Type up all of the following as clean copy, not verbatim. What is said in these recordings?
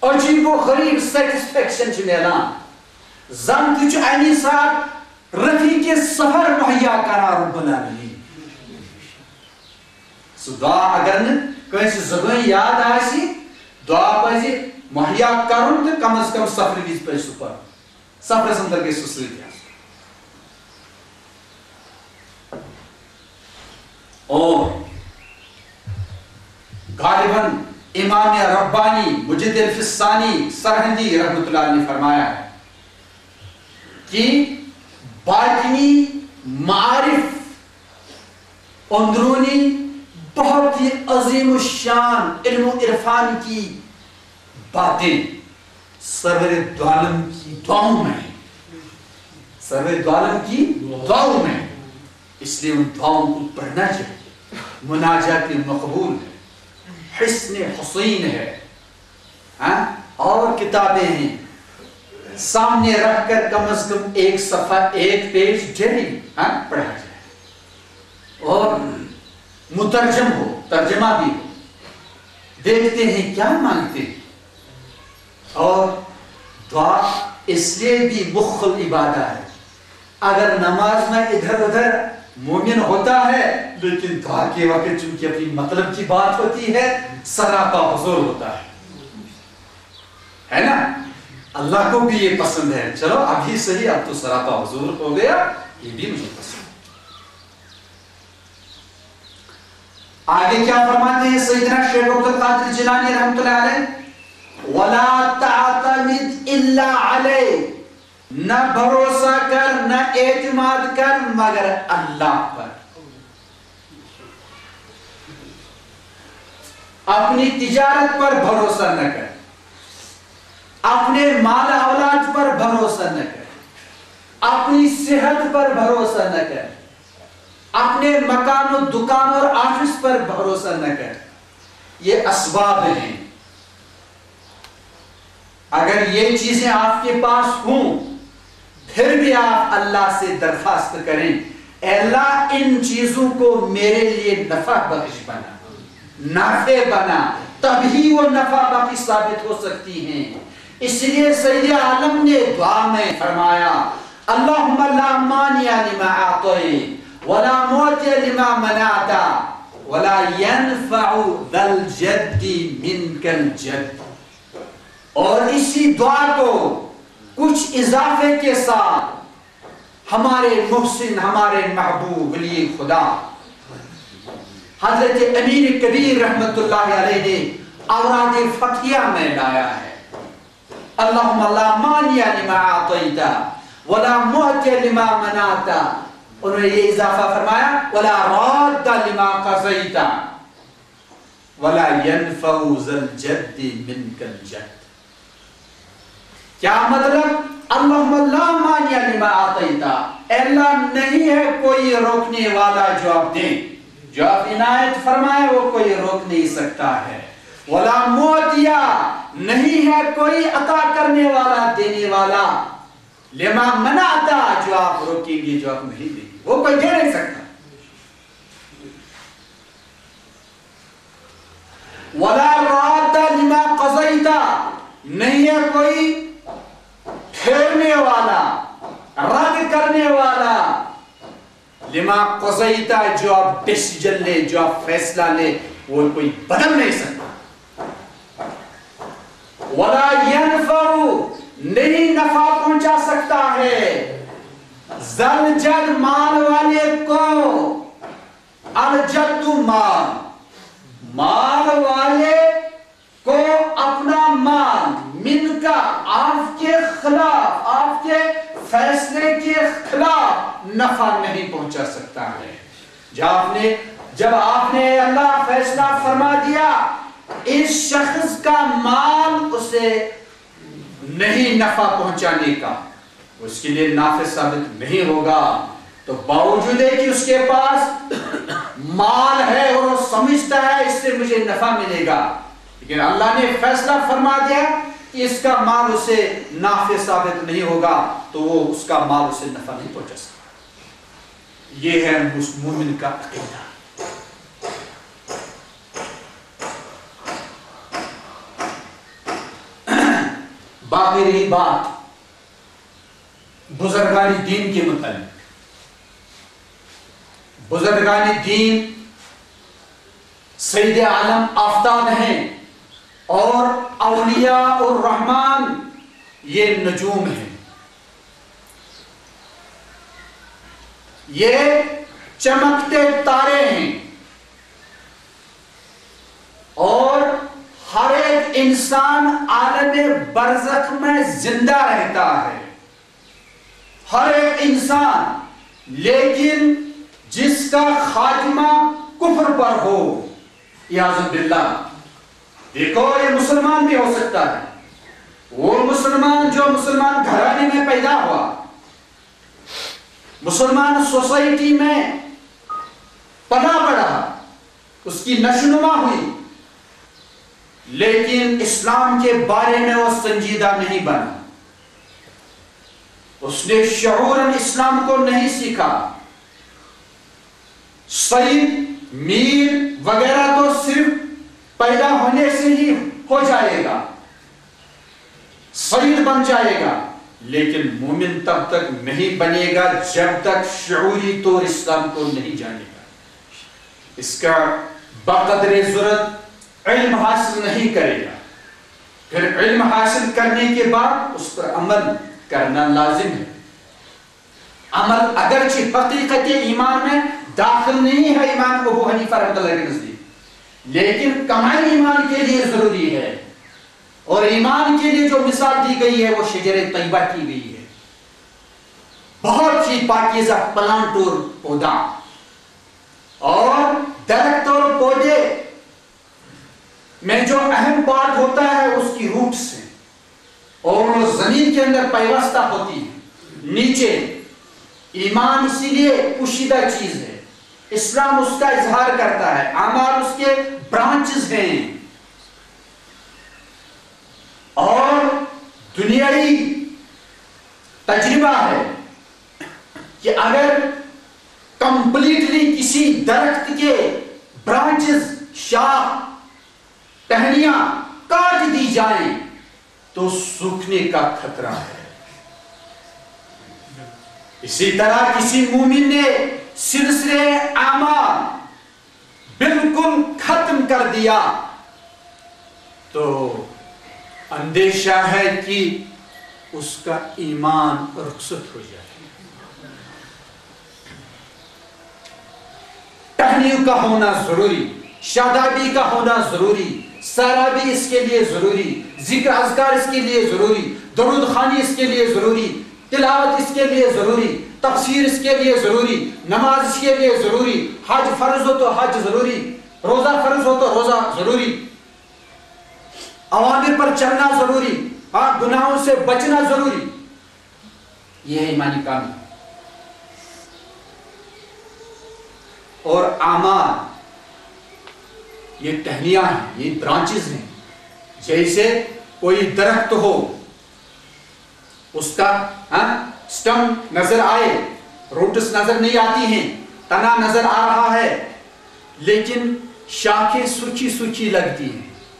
عجیب و غریب سیٹسفیکشن ملان زن تہ امی سات رفیق سفر مہیا کران رب العالمین سو دعا اگر نس زبان یاد آسی دعا پزِ مہیا کرن تو کم از کم سفر وز پہ سہ پڑھ سفرس اندر گژھِ سہ سۭتۍ آسُن اور غالباً امام ربانی مجد الفسانی سرہندی رحمۃ اللہ نے فرمایا ہے کہ باطنی معارف اندرونی بہت ہی عظیم الشان علم و عرفان کی باتیں سرور دو عالم کی دعاؤں میں سرور دو عالم کی دعاؤں میں اس لیے ان دعاؤں کو پڑھنا چاہیے مناجات مقبول ہے حسن حسین ہے اور کتابیں ہیں سامنے رکھ کر کم از کم ایک صفحہ ایک پیج ڈیلی پڑھا جائے اور مترجم ہو ترجمہ بھی ہو دیکھتے ہیں کیا مانگتے ہیں اور دعا اس لیے بھی مخل عبادہ ہے اگر نماز میں ادھر ادھر مومن ہوتا ہے لیکن دعا کے وقت چونکہ اپنی مطلب کی بات ہوتی ہے سراپا حضور ہوتا ہے نا اللہ کو بھی یہ پسند ہے چلو ابھی صحیح اب تو سراپا حضور ہو گیا یہ بھی مجھے پسند آگے کیا فرماتے ہیں سیدنا شیخ عبد القادر جیلانی رحمۃ اللہ علیہ وَلَا تَعْتَمِدْ إِلَّا عَلَيْهِ نہ بھروسہ کر نہ اعتماد کر مگر اللہ پر اپنی تجارت پر بھروسہ نہ کر اپنے مال اولاد پر بھروسہ نہ کر اپنی صحت پر بھروسہ نہ کر اپنے مکان و دکان اور آفس پر بھروسہ نہ کر یہ اسباب ہیں اگر یہ چیزیں آپ کے پاس ہوں پھر بھی آپ اللہ سے درخواست کریں اے اللہ ان چیزوں کو میرے لیے نفع بخش بنا نافع بنا تبھی وہ نفع بخش ثابت ہو سکتی ہیں اس لیے سید عالم نے دعا میں فرمایا اللہم لا مانع لما اعطیت ولا معطی لما منعت ولا ينفع ذا الجد منك الجد اور اسی دعا کو کچھ اضافے کے ساتھ ہمارے محسن ہمارے محبوب ولی خدا حضرت امیر کبیر رحمت اللہ علیہ نے اوراد فتحیہ میں لایا ہے اللہم لا مانع لما اعطیت ولا معطی لما منعت انہوں نے یہ اضافہ فرمایا ولا راد لما قضیت ولا ينفع ذا الجد منك الجد کیا مطلب اللہم لا مانع لما اعطیت اے اللہ نہیں ہے کوئی روکنے والا جو آپ دیں جو آپ عنایت فرمائے وہ کوئی روک نہیں سکتا ہے ولا معطیہ نہیں ہے کوئی عطا کرنے والا دینے والا لما منعتا جو آپ روکیں گے جو آپ نہیں دیں گے وہ کوئی دے نہیں سکتا ولا راد لما قضیت نہیں ہے کوئی پھیرنے والا رد کرنے والا لما قضیتا جو آپ ڈیسیجن لے جو آپ فیصلہ لے وہ کوئی بدل نہیں سکتا ولا ينفع نہیں نفع پہنچا سکتا ہے ذل جد مال والے کو الجد مال والے کو اپنا مال من کا آپ کے خلاف آپ کے فیصلے کے خلاف نفع نہیں پہنچا سکتا ہے جب آپ نے اللہ فیصلہ فرما دیا اس شخص کا مال اسے نہیں نفع پہنچانے کا اس کے لیے نافع ثابت نہیں ہوگا تو باوجود ہے کہ اس کے پاس مال ہے اور وہ سمجھتا ہے اس سے مجھے نفع ملے گا لیکن اللہ نے فیصلہ فرما دیا کہ اس کا مال اسے نافع ثابت نہیں ہوگا تو وہ اس کا مال اسے نفع نہیں پہنچا سکتا یہ ہے مومن کا عقیدہ باقی رہی بات بزرگان دین کے متعلق، بزرگان دین سید عالم آفتاب ہیں اور اولیاء الرحمن یہ نجوم ہیں، یہ چمکتے تارے ہیں، اور ہر ایک انسان عالم برزخ میں زندہ رہتا ہے، ہر ایک انسان، لیکن جس کا خاتمہ کفر پر ہو، اعوذ باللہ، دیکھو یہ مسلمان بھی ہو سکتا ہے، وہ مسلمان جو مسلمان گھرانے میں پیدا ہوا، مسلمان سوسائٹی میں پلا بڑھا، اس کی نشوونما ہوئی، لیکن اسلام کے بارے میں وہ سنجیدہ نہیں بنا، اس نے شعوراً اسلام کو نہیں سیکھا۔ سید میر وغیرہ تو صرف پیدا ہونے سے ہی ہو جائے گا، سید بن جائے گا، لیکن مومن تب تک نہیں بنے گا جب تک شعوری طور اسلام کو نہیں جانے گا، اس کا بقدر ضرورت علم حاصل نہیں کرے گا، پھر علم حاصل کرنے کے بعد اس پر عمل کرنا لازم ہے۔ عمل اگرچہ حقیقت ایمان میں داخل نہیں ہے امام ابو حنیفہ رحمۃ اللہ کے نزدیک، لیکن کمال ایمان کے لیے ضروری ہے، اور ایمان کے لیے جو مثال دی گئی ہے وہ شجر طیبہ کی گئی ہے، بہت ہی پاکیزہ پلانٹ اور پودا، اور درخت اور پودے میں جو اہم بات ہوتا ہے اس کی روٹس ہیں، اور وہ زمین کے اندر پیوستہ ہوتی ہے نیچے۔ ایمان اسی لیے پوشیدہ چیز ہے، اسلام اس کا اظہار کرتا ہے، اعمال اس کے برانچز ہیں، اور دنیاوی تجربہ ہے کہ اگر کمپلیٹلی کسی درخت کے برانچز، شاخ، ٹہنیاں کاٹ دی جائیں تو سوکھنے کا خطرہ ہے۔ اسی طرح کسی مومن نے سلسلے اعمال بالکل ختم کر دیا تو اندیشہ ہے کہ اس کا ایمان رخصت ہو جائے۔ ٹہنیوں کا ہونا ضروری، شادابی کا ہونا ضروری، سرابی اس کے لیے ضروری، ذکر اذکار اس کے لیے ضروری، درود خوانی اس کے لیے ضروری، تلاوت اس کے لیے ضروری، تفسیر اس کے لیے ضروری، نماز اس کے لیے ضروری، حج فرض ہو تو حج ضروری، روزہ فرض ہو تو روزہ ضروری، اوامر پر چلنا ضروری، گناہوں سے بچنا ضروری، یہ ہے ایمانی کام۔ اور اعمال یہ ٹہنیاں ہیں، یہ برانچز ہیں، جیسے کوئی درخت ہو، اس کا سٹم نظر آئے، روٹس نظر نہیں آتی ہیں، تنا نظر آ رہا ہے، لیکن شاخیں سوکھی سوکھی لگتی ہیں،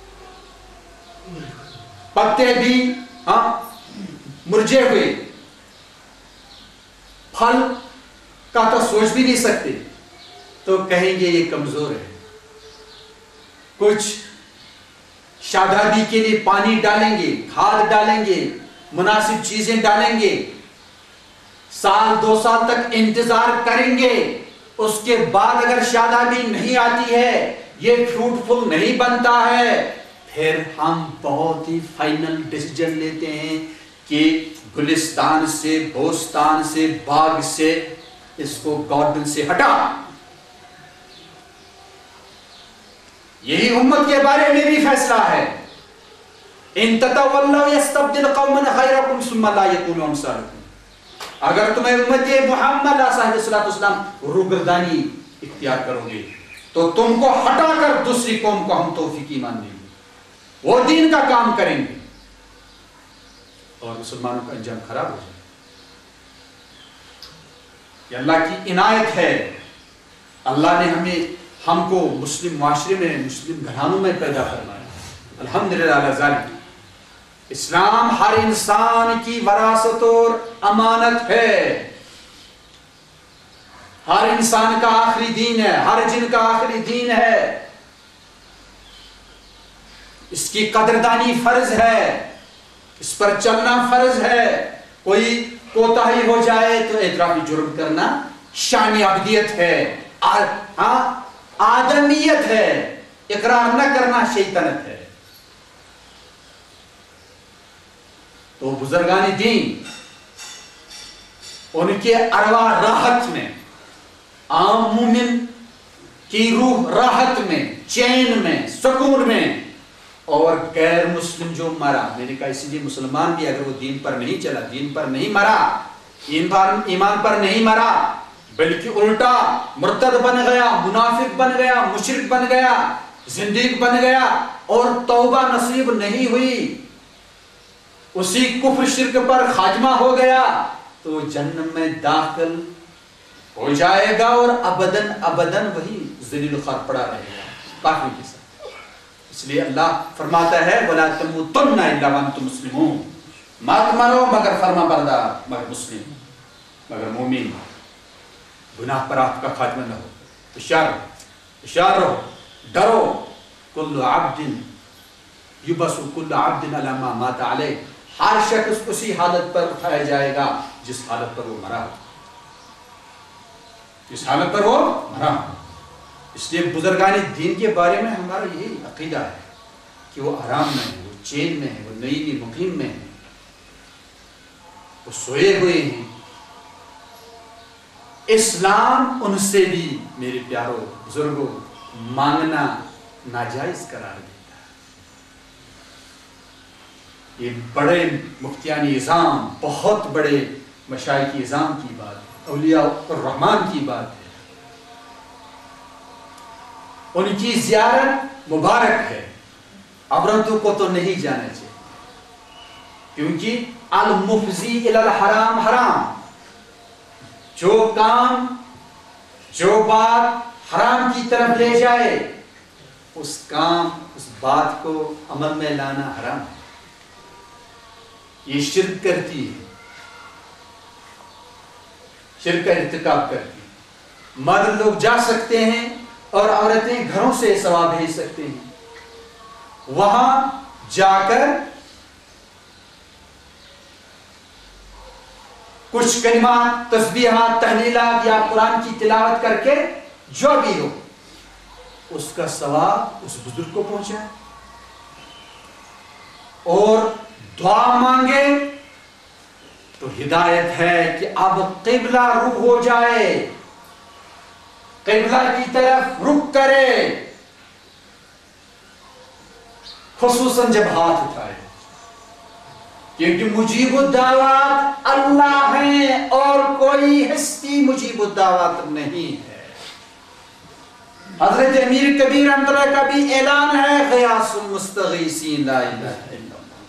پتے بھی مرجھے ہوئے، پھل کا تو سوچ بھی نہیں سکتے، تو کہیں گے یہ کمزور ہے۔ کچھ شادابی کے لیے پانی ڈالیں گے، کھاد ڈالیں گے، مناسب چیزیں ڈالیں گے، سال 2 سال تک انتظار کریں گے، اس کے بعد اگر شادابی نہیں آتی ہے، یہ فروٹفل نہیں بنتا ہے، پھر ہم بہت ہی فائنل ڈیسیجن لیتے ہیں کہ گلستان سے، بوستان سے، باغ سے اس کو گارڈن سے ہٹا۔ یہی امت کے بارے میں بھی فیصلہ ہے، ان تتولوا یستبدل قوما غیرکم ثم لا یکونوا امثالکم، اگر تمہیں امت محمد صاحب صلی اللہ علیہ وسلم روگردانی اختیار کرو گے تو تم کو ہٹا کر دوسری قوم کو ہم توفیق ایمان دیں گے، وہ دین کا کام کریں گے، اور مسلمانوں کا انجام خراب ہو جائے۔ یہ اللہ کی عنایت ہے، اللہ نے ہم کو مسلم معاشرے میں، مسلم گھرانوں میں پیدا فرمایا، الحمدللہ علی ذالک۔ اسلام ہر انسان کی وراثت اور امانت ہے. ہر انسان کا آخری دین ہے, ہر جن کا آخری دین ہے. اس کی قدردانی فرض ہے, اس پر چلنا فرض ہے. کوئی کوتاہی ہو جائے تو اعترافی جرم کرنا شان عبدیت ہے, آدمیت ہے. اقرار نہ کرنا شیطنت ہے. تو بزرگان دین ان کے ارواح راحت میں, عام مومن کی روح راحت میں, چین میں, سکون میں, اور غیر مسلم جو مرا, میں نے کہا اسی لیے مسلمان بھی اگر وہ دین پر نہیں چلا, دین پر نہیں مرا, ایمان پر نہیں مرا, بلکہ الٹا مرتد بن گیا, منافق بن گیا, مشرک بن گیا, زندیق بن گیا, اور توبہ نصیب نہیں ہوئی, اسی کفر شرک پر خاتمہ ہو گیا, تو جہنم میں داخل ہو جائے گا اور ابداً ابداً وہی ذلیل و خوار پڑا رہے گا باقی کے ساتھ. اس لیے اللہ فرماتا ہے وَلَا تَمُوتُنَّ إِلَّا وَأَنْتُمْ مُسْلِمُونَ, مت مرو مگر فرما بردار, مگر مسلم, مگر مومن. گناہ پر آپ کا خاتمہ نہ ہو. ہوشیار رہو, ڈرو. کل عبد یبعث کل عبد علی ما مات علیہ, ہر شخص اسی حالت پر اٹھایا جائے گا جس حالت پر وہ مرا ہو, جس حالت پر وہ مرا ہو. اس لیے بزرگان دین کے بارے میں ہمارا یہی عقیدہ ہے کہ وہ آرام میں ہے, وہ چین میں ہے, وہ نئی مقیم میں ہے, وہ سوئے ہوئے ہیں. اسلام ان سے بھی میرے پیاروں بزرگوں مانگنا ناجائز قرار دیتا ہے. یہ بڑے مفتیان اعظام, بہت بڑے مشائخ اعظام کی بات ہے, اولیاء الرحمن کی بات ہے. ان کی زیارت مبارک ہے. عورتوں کو تو نہیں جانا چاہیے, کیونکہ المفضی الی الحرام حرام. جو کام, جو بات حرام کی طرف لے جائے, اس کام, اس بات کو عمل میں لانا حرام ہے. یہ شرک کرتی ہے, شرک کا ارتکاب کرتی ہے. مرد لوگ جا سکتے ہیں اور عورتیں گھروں سے ثواب بھیج سکتے ہیں. وہاں جا کر کچھ کلمات, تسبیحات, تحلیلات یا قرآن کی تلاوت کر کے جو بھی ہو اس کا ثواب اس بزرگ کو پہنچائے, اور دعا مانگے تو ہدایت ہے کہ اب قبلہ رخ ہو جائے, قبلہ کی طرف رخ کرے, خصوصاً جب ہاتھ اٹھائے, کیونکہ مجیب الدعوات اللہ ہیں اور کوئی ہستی مجیب الدعوات نہیں ہے. حضرت امیر کبیر رحمۃ اللہ کا بھی اعلان ہے, غیاث المستغیثین لا الہ الا اللہ.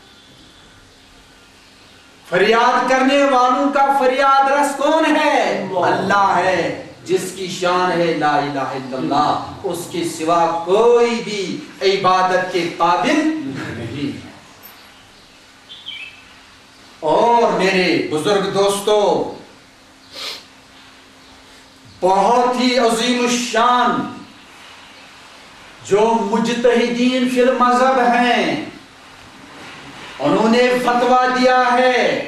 فریاد کرنے والوں کا فریاد رس کون ہے؟ اللہ ہے, جس کی شان ہے لا الہ الا اللہ, اس کے سوا کوئی بھی عبادت کے قابل نہیں ہے. اور میرے بزرگ دوستو, بہت ہی عظیم الشان جو مجتہدین فی المذہب ہیں, انہوں نے فتویٰ دیا ہے,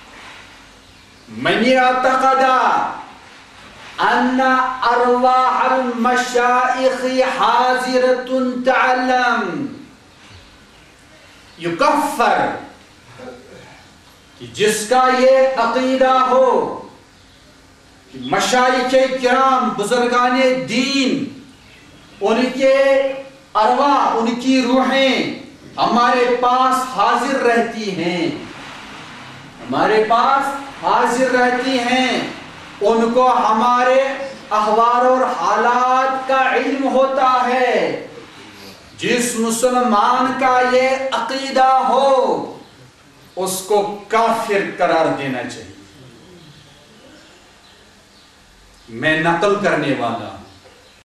من اعتقد ان ارواح المشائخ حاضرۃ تعلم یکفر, کہ جس کا یہ عقیدہ ہو کہ مشائخ کرام, بزرگان دین, ان کے ارواح, ان کی روحیں ہمارے پاس حاضر رہتی ہیں, ہمارے پاس حاضر رہتی ہیں, ان کو ہمارے احوال اور حالات کا علم ہوتا ہے. جس مسلمان کا یہ عقیدہ ہو اس کو کافر قرار دینا چاہیے. میں نقل کرنے والا